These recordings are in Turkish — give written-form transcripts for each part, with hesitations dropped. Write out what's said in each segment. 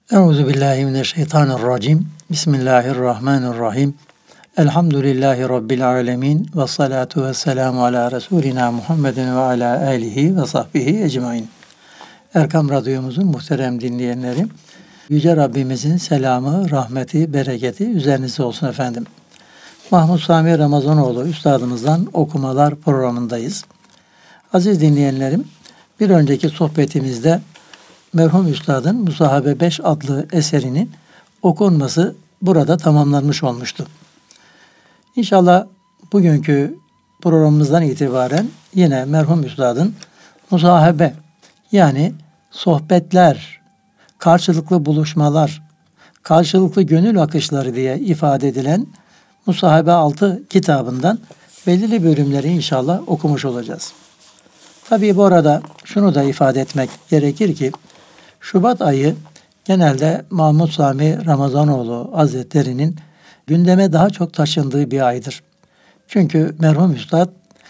Euzubillahimineşşeytanirracim. Bismillahirrahmanirrahim. Elhamdülillahi Rabbil alemin. Ve salatu ve selamu ala Resulina Muhammedin ve ala alihi ve sahbihi ecmain. Erkam Radyomuzun muhterem dinleyenleri, Yüce Rabbimizin selamı, rahmeti, bereketi üzerinize olsun efendim. Mahmud Sami Ramazanoğlu Üstadımızdan okumalar programındayız. Aziz dinleyenlerim, bir önceki sohbetimizde merhum Üstad'ın Musahabe 5 adlı eserinin okunması burada tamamlanmış olmuştu. İnşallah bugünkü programımızdan itibaren yine merhum Üstad'ın musahabe yani sohbetler, karşılıklı buluşmalar, karşılıklı gönül akışları diye ifade edilen Musahabe 6 kitabından belirli bölümleri inşallah okumuş olacağız. Tabii bu arada şunu da ifade etmek gerekir ki Şubat ayı genelde Mahmud Sami Ramazanoğlu Hazretleri'nin gündeme daha çok taşındığı bir aydır. Çünkü merhum Üstad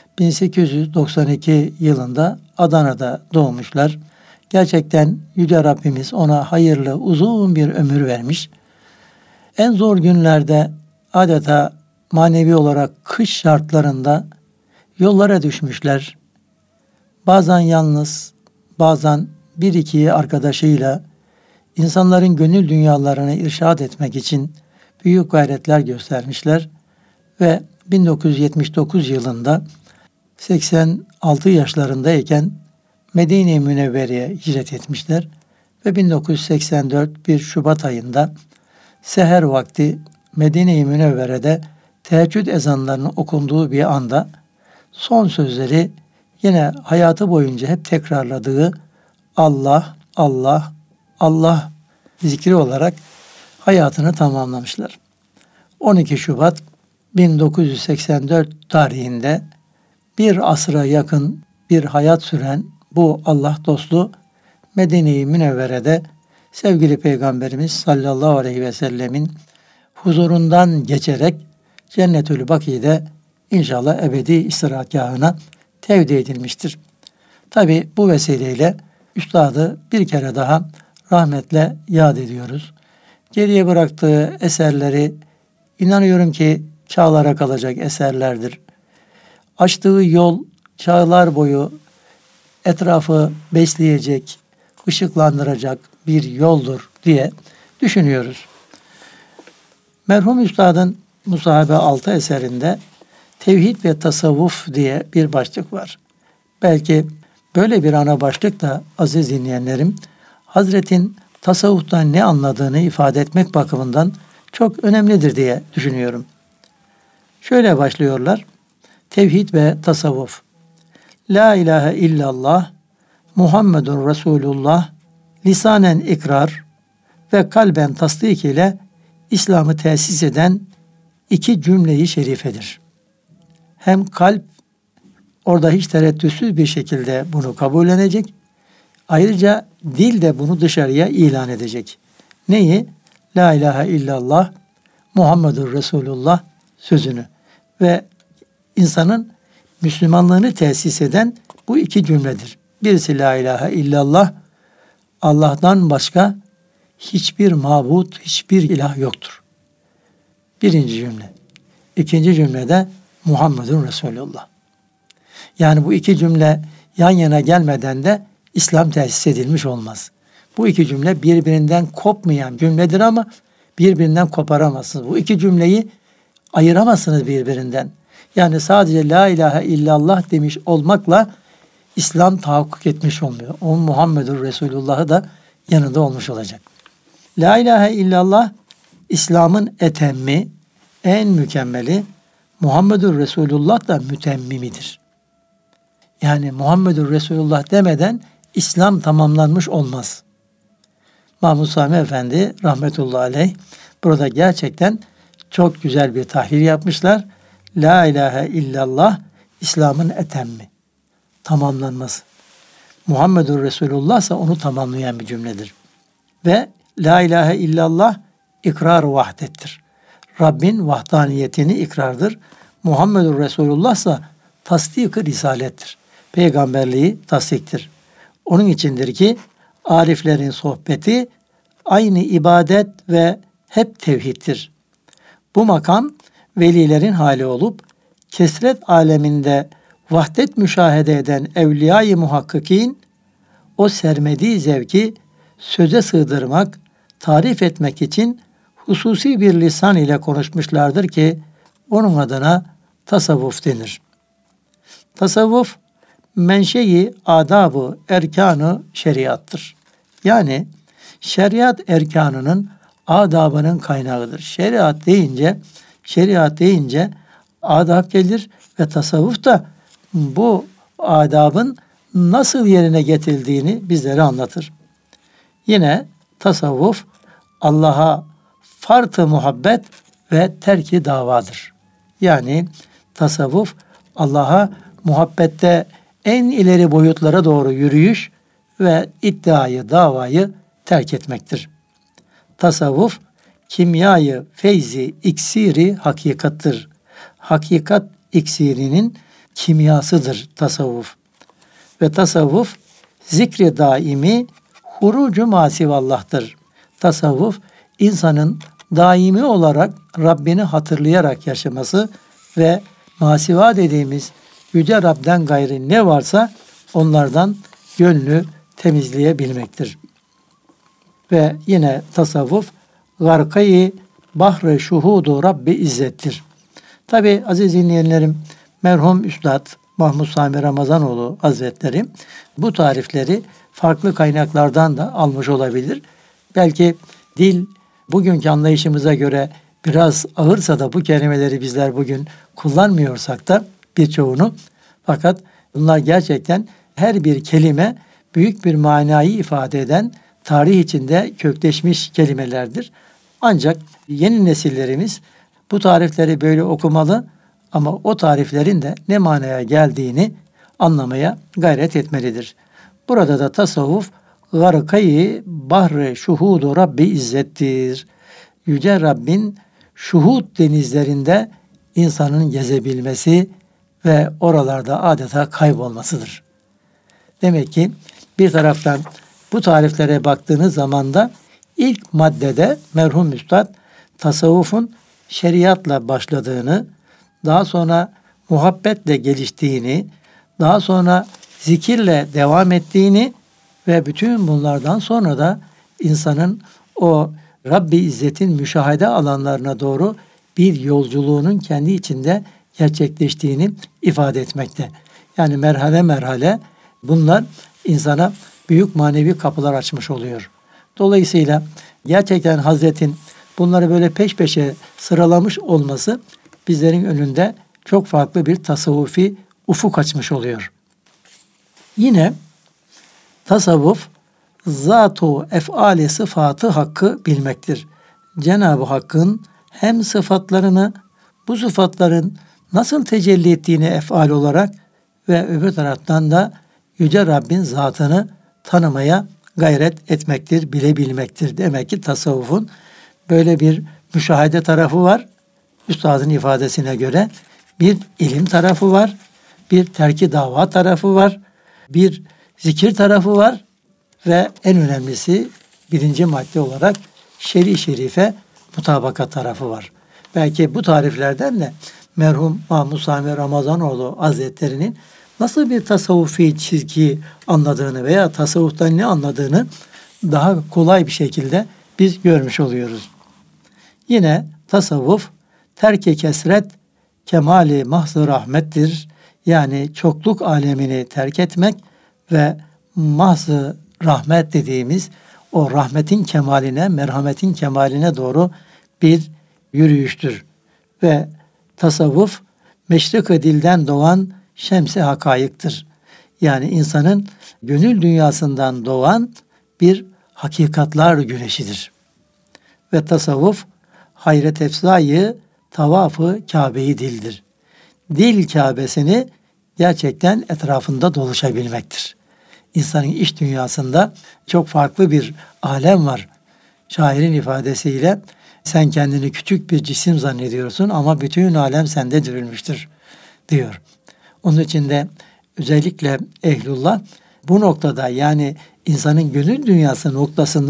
1892 yılında Adana'da doğmuşlar. Gerçekten Yüce Rabbimiz ona hayırlı uzun bir ömür vermiş. En zor günlerde adeta manevi olarak kış şartlarında yollara düşmüşler. Bazen yalnız, bazen bir iki arkadaşıyla insanların gönül dünyalarını irşad etmek için büyük gayretler göstermişler ve 1979 yılında 86 yaşlarındayken Medine-i Münevvere'ye hicret etmişler ve 1984 1 Şubat ayında seher vakti Medine-i Münevvere'de teheccüd ezanlarının okunduğu bir anda son sözleri yine hayatı boyunca hep tekrarladığı Allah, Allah, Allah zikri olarak hayatını tamamlamışlar. 12 Şubat 1984 tarihinde bir asra yakın bir hayat süren bu Allah dostu Medine-i Münevvere'de sevgili Peygamberimiz sallallahu aleyhi ve sellemin huzurundan geçerek Cennetül Baki'de inşallah ebedi istirahatgahına tevdi edilmiştir. Tabi bu vesileyle Üstad'ı bir kere daha rahmetle yad ediyoruz. Geriye bıraktığı eserleri inanıyorum ki çağlara kalacak eserlerdir. Açtığı yol çağlar boyu etrafı besleyecek, ışıklandıracak bir yoldur diye düşünüyoruz. Merhum Üstad'ın Musahabe 6 eserinde Tevhid ve Tasavvuf diye bir başlık var. Belki böyle bir ana başlık da aziz dinleyenlerim, Hazret'in tasavvuftan ne anladığını ifade etmek bakımından çok önemlidir diye düşünüyorum. Şöyle başlıyorlar. Tevhid ve tasavvuf. La ilahe illallah, Muhammedun Resulullah, lisanen ikrar ve kalben tasdik ile İslam'ı tesis eden iki cümleyi şerifedir. Hem kalp orada hiç tereddütsüz bir şekilde bunu kabullenecek. Ayrıca dil de bunu dışarıya ilan edecek. Neyi? La ilahe illallah Muhammedur Resulullah sözünü. Ve insanın Müslümanlığını tesis eden bu iki cümledir. Birisi la ilahe illallah, Allah'tan başka hiçbir mabut, hiçbir ilah yoktur. Birinci cümle. İkinci cümlede Muhammedun Resulullah. Yani bu iki cümle yan yana gelmeden de İslam tesis edilmiş olmaz. Bu iki cümle birbirinden kopmayan cümledir ama birbirinden koparamazsınız. Bu iki cümleyi ayıramazsınız birbirinden. Yani sadece la ilahe illallah demiş olmakla İslam tahakkuk etmiş olmuyor. O Muhammedur Resulullah'ı da yanında olmuş olacak. La ilahe illallah İslam'ın etemmi, en mükemmeli, Muhammedur Resulullah da mütemmimidir. Yani Muhammedur Resulullah demeden İslam tamamlanmış olmaz. Mahmud Sami Efendi rahmetullahi aleyh burada gerçekten çok güzel bir tahlil yapmışlar. La ilahe illallah İslam'ın etemmi, tamamlanması. Muhammedur Resulullah ise onu tamamlayan bir cümledir. Ve la ilahe illallah ikrar-ı vahdettir. Rabbin vahdaniyetini ikrardır. Muhammedur Resulullah ise tasdik-i risalettir. Peygamberliği tasdiktir. Onun içindir ki ariflerin sohbeti aynı ibadet ve hep tevhiddir. Bu makam velilerin hali olup kesret aleminde vahdet müşahede eden evliya-i muhakkikin o sermediği zevki söze sığdırmak, tarif etmek için hususi bir lisan ile konuşmuşlardır ki onun adına tasavvuf denir. Tasavvuf menşei adabı erkanı şeriattır. Yani şeriat erkanının adabının kaynağıdır. Şeriat deyince adab gelir ve tasavvuf da bu adabın nasıl yerine getirildiğini bizlere anlatır. Yine tasavvuf Allah'a fart-ı muhabbet ve terki davadır. Yani tasavvuf Allah'a muhabbette en ileri boyutlara doğru yürüyüş ve iddiayı, davayı terk etmektir. Tasavvuf kimyayı, feyzi, iksiri hakikattır. Hakikat iksirinin kimyasıdır tasavvuf. Ve tasavvuf zikri daimi hurucu masivallah'tır. Tasavvuf insanın daimi olarak Rabbini hatırlayarak yaşaması ve masiva dediğimiz Yüce Rab'den gayrı ne varsa onlardan gönlü temizleyebilmektir. Ve yine tasavvuf garkayı bahre şuhudu Rabbi izzettir. Tabi aziz dinleyenlerim, merhum Üstad Mahmud Sami Ramazanoğlu Hazretleri bu tarifleri farklı kaynaklardan da almış olabilir. Belki dil bugünkü anlayışımıza göre biraz ağırsa da bu kelimeleri bizler bugün kullanmıyorsak da birçoğunu, fakat bunlar gerçekten her bir kelime büyük bir manayı ifade eden tarih içinde kökleşmiş kelimelerdir. Ancak yeni nesillerimiz bu tarifleri böyle okumalı ama o tariflerin de ne manaya geldiğini anlamaya gayret etmelidir. Burada da tasavvuf garkayı bahre şuhudu Rabbi izzettir. Yüce Rabbin şuhud denizlerinde insanın gezebilmesi ve oralarda adeta kaybolmasıdır. Demek ki bir taraftan bu tariflere baktığınız zaman da ilk maddede merhum Üstad tasavvufun şeriatla başladığını, daha sonra muhabbetle geliştiğini, daha sonra zikirle devam ettiğini ve bütün bunlardan sonra da insanın o Rabbi İzzet'in müşahede alanlarına doğru bir yolculuğunun kendi içinde gerçekleştiğini ifade etmekte. Yani merhale merhale bunlar insana büyük manevi kapılar açmış oluyor. Dolayısıyla gerçekten Hazret'in bunları böyle peş peşe sıralamış olması bizlerin önünde çok farklı bir tasavvufi ufuk açmış oluyor. Yine tasavvuf zat-ı ef'ali sıfatı hakkı bilmektir. Cenab-ı Hakk'ın hem sıfatlarını, bu sıfatların nasıl tecelli ettiğini ef'al olarak ve öbür taraftan da Yüce Rabbin zatını tanımaya gayret etmektir, bilebilmektir. Demek ki tasavvufun böyle bir müşahede tarafı var. Üstadın ifadesine göre bir ilim tarafı var, bir terki dava tarafı var, bir zikir tarafı var ve en önemlisi birinci madde olarak şer'i şerife mutabakat tarafı var. Belki bu tariflerden de merhum Mahmud Sami Ramazanoğlu Hazretleri'nin nasıl bir tasavvufi çizgi anladığını veya tasavvuftan ne anladığını daha kolay bir şekilde biz görmüş oluyoruz. Yine tasavvuf terk-i kesret kemali mahz-ı rahmettir. Yani çokluk alemini terk etmek ve mahz-ı rahmet dediğimiz o rahmetin kemaline, merhametin kemaline doğru bir yürüyüştür. Ve tasavvuf meşrik-i dilden doğan şems-i hakayıktır. Yani insanın gönül dünyasından doğan bir hakikatlar güneşidir. Ve tasavvuf hayret efzayı tavafı Kabe'yi dildir. Dil Kabe'sini gerçekten etrafında dolaşabilmektir. İnsanın iç dünyasında çok farklı bir alem var. Şairin ifadesiyle sen kendini küçük bir cisim zannediyorsun ama bütün alem sende dürülmüştür diyor. Onun için de özellikle ehlullah bu noktada yani insanın gönül dünyası noktasında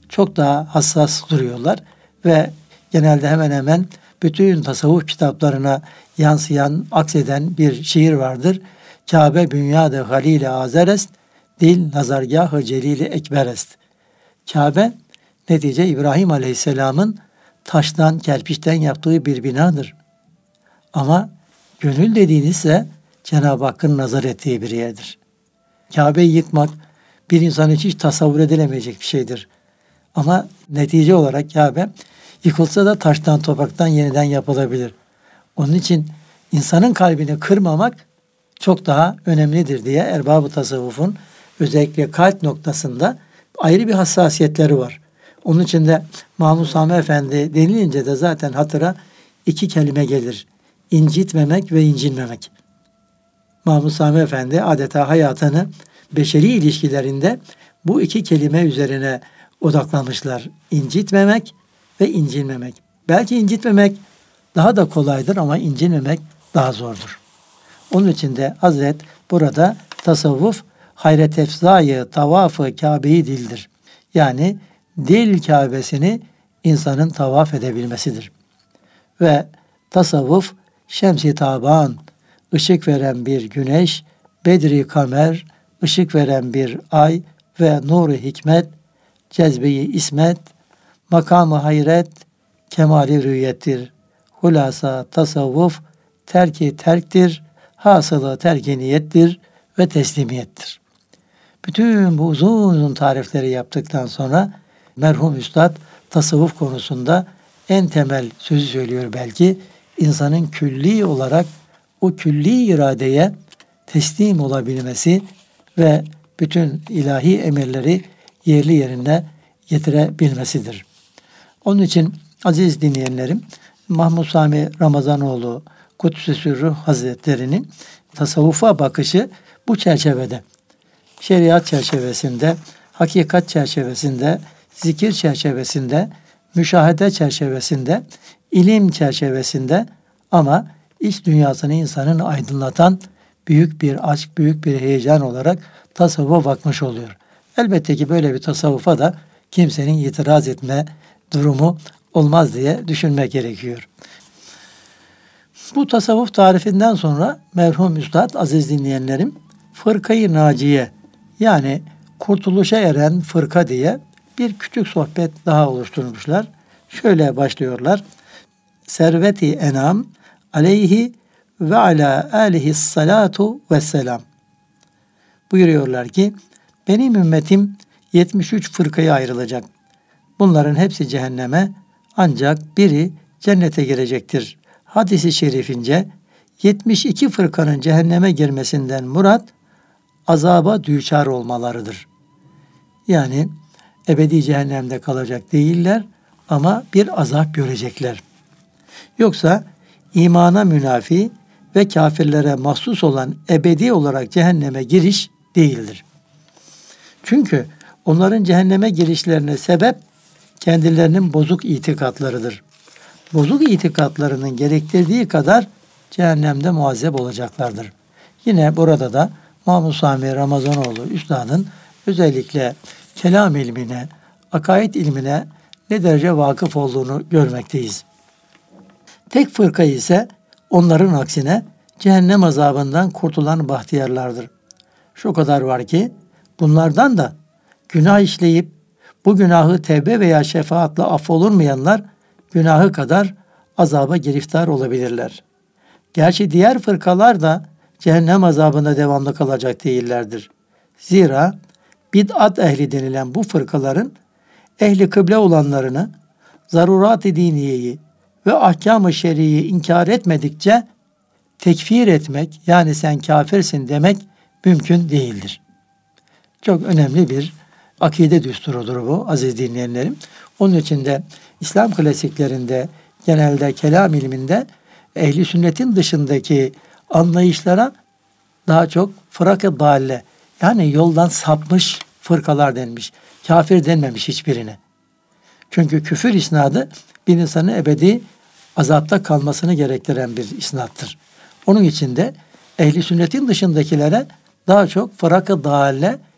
çok daha hassas duruyorlar ve genelde hemen hemen bütün tasavvuf kitaplarına yansıyan, akseden bir şiir vardır. Kabe bünyadı halil-i azerest, dil nazargâh-ı celil-i ekberest. Kabe netice İbrahim Aleyhisselam'ın taştan, kerpiçten yaptığı bir binadır. Ama gönül dediğinizse Cenab-ı Hakk'ın nazar ettiği bir yerdir. Kabe'yi yıkmak bir insan için hiç tasavvur edilemeyecek bir şeydir. Ama netice olarak Kabe yıkılsa da taştan, topraktan yeniden yapılabilir. Onun için insanın kalbini kırmamak çok daha önemlidir diye erbab-ı tasavvufun özellikle kalp noktasında ayrı bir hassasiyetleri var. Onun için de Mahmud Sami Efendi denilince de zaten hatıra iki kelime gelir. İncitmemek ve incinmemek. Mahmud Sami Efendi adeta hayatını beşeri ilişkilerinde bu iki kelime üzerine odaklamışlar. İncitmemek ve incinmemek. Belki incitmemek daha da kolaydır ama incinmemek daha zordur. Onun için de Hazret burada tasavvuf hayret efzayı tavafı Kabe'yi dildir. Yani dil Kabe'sini insanın tavaf edebilmesidir. Ve tasavvuf şems-i taban, ışık veren bir güneş, bedri kamer, ışık veren bir ay ve nur-u hikmet, cezbe-i ismet, makamı hayret, kemali rüyettir. Hulasa tasavvuf, terki terktir, hasılı terki niyettir ve teslimiyettir. Bütün bu uzun tarifleri yaptıktan sonra merhum Üstad tasavvuf konusunda en temel sözü söylüyor belki. İnsanın külli olarak o külli iradeye teslim olabilmesi ve bütün ilahi emirleri yerli yerine getirebilmesidir. Onun için aziz dinleyenlerim, Mahmud Sami Ramazanoğlu Kuddüs-i Sürruh Hazretleri'nin tasavvufa bakışı bu çerçevede. Şeriat çerçevesinde, hakikat çerçevesinde, zikir çerçevesinde, müşahede çerçevesinde, ilim çerçevesinde ama iç dünyasını insanın aydınlatan büyük bir aşk, büyük bir heyecan olarak tasavvufa bakmış oluyor. Elbette ki böyle bir tasavvufa da kimsenin itiraz etme durumu olmaz diye düşünmek gerekiyor. Bu tasavvuf tarifinden sonra merhum Üstad aziz dinleyenlerim Fırkayı Naciye yani kurtuluşa eren fırka diye bir küçük sohbet daha oluşturmuşlar. Şöyle başlıyorlar. Serveti enam aleyhi ve ala alihi salatu vesselam. Buyuruyorlar ki benim ümmetim 73 fırkaya ayrılacak. Bunların hepsi cehenneme ancak biri cennete girecektir. Hadis-i şerifince 72 fırkanın cehenneme girmesinden murat azaba düçar olmalarıdır. Yani ebedi cehennemde kalacak değiller ama bir azap görecekler. Yoksa imana münafi ve kafirlere mahsus olan ebedi olarak cehenneme giriş değildir. Çünkü onların cehenneme girişlerine sebep kendilerinin bozuk itikatlarıdır. Bozuk itikatlarının gerektirdiği kadar cehennemde muazzep olacaklardır. Yine burada da Mahmud Sami Ramazanoğlu Üstad'ın özellikle kelam ilmine, akaid ilmine ne derece vakıf olduğunu görmekteyiz. Tek fırka ise onların aksine cehennem azabından kurtulan bahtiyarlardır. Şu kadar var ki bunlardan da günah işleyip bu günahı tevbe veya şefaatla affolunmayanlar günahı kadar azaba giriftar olabilirler. Gerçi diğer fırkalar da cehennem azabında devamlı kalacak değillerdir. Zira bid'at ehli denilen bu fırkaların ehli kıble olanlarını, zarurat-ı diniyeyi ve ahkam-ı şer'iyi inkar etmedikçe tekfir etmek yani sen kafirsin demek mümkün değildir. Çok önemli bir akide düsturudur bu aziz dinleyenlerim. Onun için de İslam klasiklerinde genelde kelam ilminde ehli sünnetin dışındaki anlayışlara daha çok fırak-ı dalle yani yoldan sapmış fırkalar denmiş. Kafir denmemiş hiçbirine. Çünkü küfür isnadı bir insanın ebedi azapta kalmasını gerektiren bir isnattır. Onun için de ehli sünnetin dışındakilere daha çok fırak-ı dalle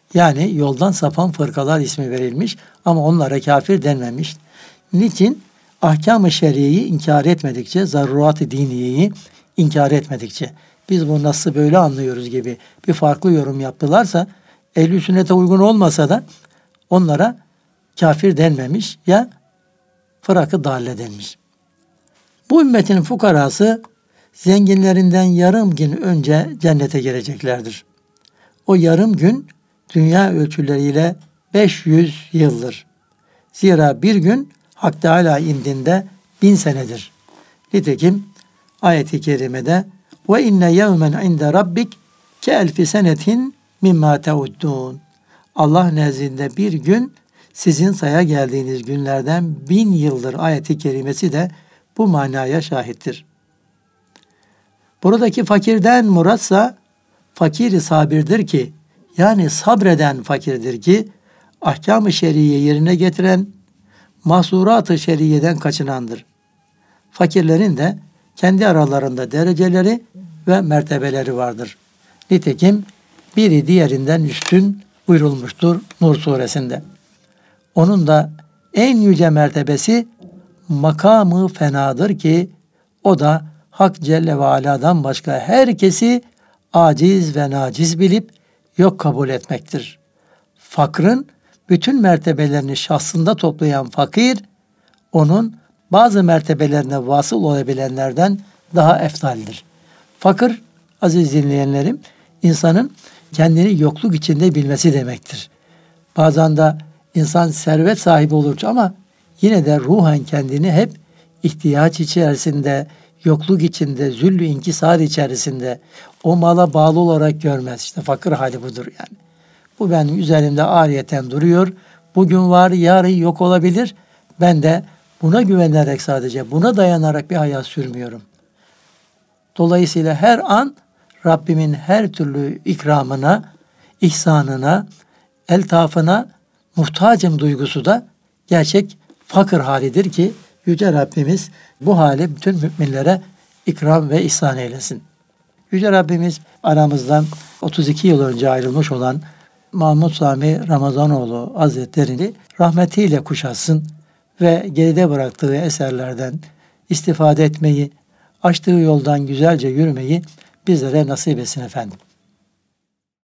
Yani yoldan sapan fırkalar ismi verilmiş ama onlara kafir denmemiş. Niçin? Ahkam-ı şeriyeyi inkar etmedikçe, zarurat-ı diniyeyi inkar etmedikçe, biz bu nasıl böyle anlıyoruz gibi bir farklı yorum yaptılarsa, ehl-i sünnete uygun olmasa da onlara kafir denmemiş ya fırak-ı dalle denmiş. Bu ümmetin fukarası zenginlerinden yarım gün önce cennete gireceklerdir. O yarım gün dünya ölçüleriyle 500 yıldır. Zira bir gün Hak Teâlâ indinde 1000 senedir. Nitekim ayet-i kerimede ve inne yevmen inde rabbik ke elfi senetin mimma teuddûn. Allah nezdinde bir gün sizin saya geldiğiniz günlerden 1000 yıldır ayet-i kerimesi de bu manaya şahittir. Buradaki fakirden muratsa fakir-i sabirdir ki, yani sabreden fakirdir ki, ahkam-ı şeriye yerine getiren, mahsurat-ı şeriyeden kaçınandır. Fakirlerin de kendi aralarında dereceleri ve mertebeleri vardır. Nitekim biri diğerinden üstün buyurulmuştur Nur suresinde. Onun da en yüce mertebesi makamı fenadır ki o da Hak Celle ve Ala'dan başka herkesi aciz ve naciz bilip yok kabul etmektir. Fakrın bütün mertebelerini şahsında toplayan fakir, onun bazı mertebelerine vasıl olabilenlerden daha eftaldir. Fakir, aziz dinleyenlerim, insanın kendini yokluk içinde bilmesi demektir. Bazen de insan servet sahibi olur ama yine de ruhen kendini hep ihtiyaç içerisinde, yokluk içinde, züllü inkisar içerisinde o mala bağlı olarak görmez. İşte fakir hali budur yani. Bu benim üzerimde ariyeten duruyor. Bugün var, yarın yok olabilir. Ben de buna güvenerek sadece, buna dayanarak bir hayat sürmüyorum. Dolayısıyla her an Rabbimin her türlü ikramına, ihsanına, eltafına muhtacım duygusu da gerçek fakir halidir ki Yüce Rabbimiz bu hali bütün müminlere ikram ve ihsan eylesin. Yüce Rabbimiz aramızdan 32 yıl önce ayrılmış olan Mahmud Sami Ramazanoğlu Hazretleri'ni rahmetiyle kuşatsın ve geride bıraktığı eserlerden istifade etmeyi, açtığı yoldan güzelce yürümeyi bizlere nasip etsin efendim.